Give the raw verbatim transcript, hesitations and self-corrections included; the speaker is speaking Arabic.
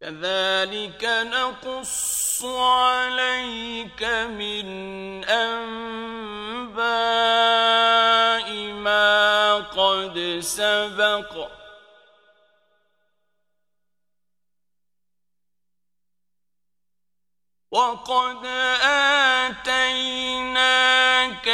كذلك نقص عليك من أنباء ما قد سبق وقد آتيناك